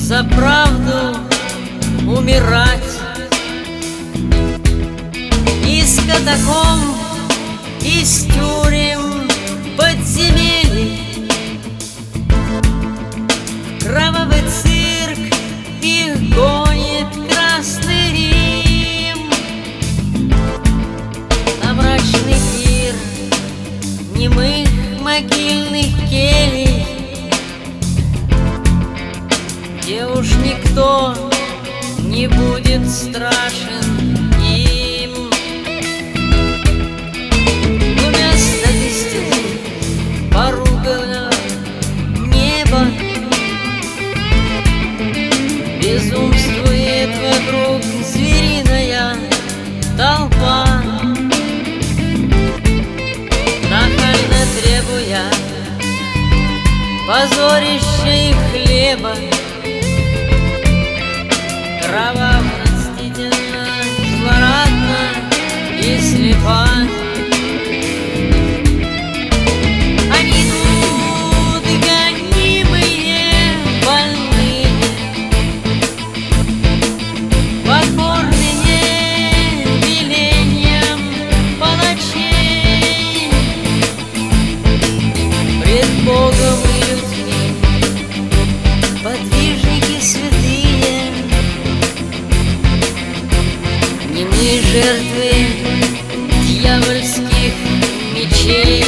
за правду умирать. Из катакомб, из тюрем, подземелий, кровавый цирк их гонит Красный Рим. На мрачный пир немых могильных келей, где уж никто не будет страшен им. Вместо истины поруганного неба безумствует вокруг звериная толпа, нахально требуя позорища и хлеба. Кроваво, мстительно, злорадно и слепа. Они идут гонимые, больные, покорные велениям палачей. Пред Богом и людьми подвижники святые, немые жертвы дьявольских мечей.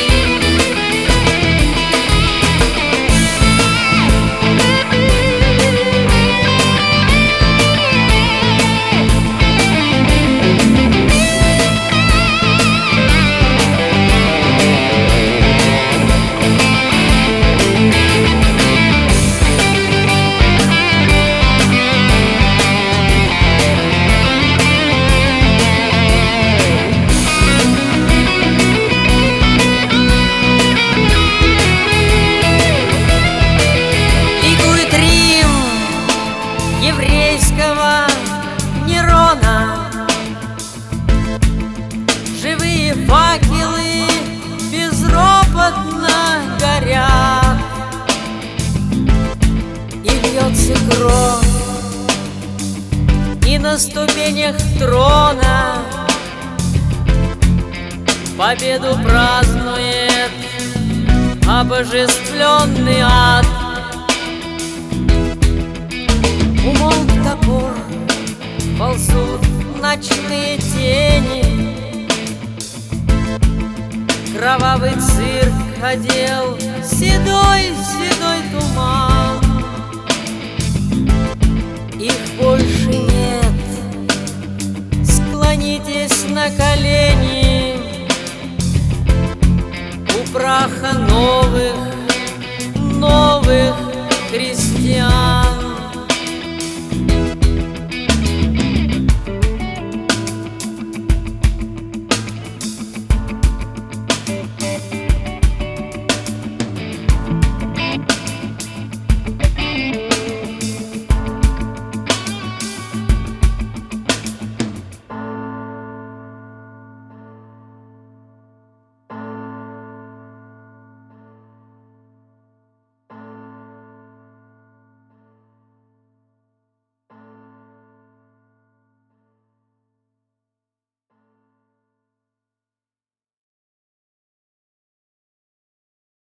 Еврейского Нерона, живые факелы безропотно горят, и льется кровь, и на ступенях трона победу празднует обожествленный ад. Умолк топор, ползут ночные тени, кровавый цирк одел седой туман. Их больше нет, склонитесь на колени у праха новых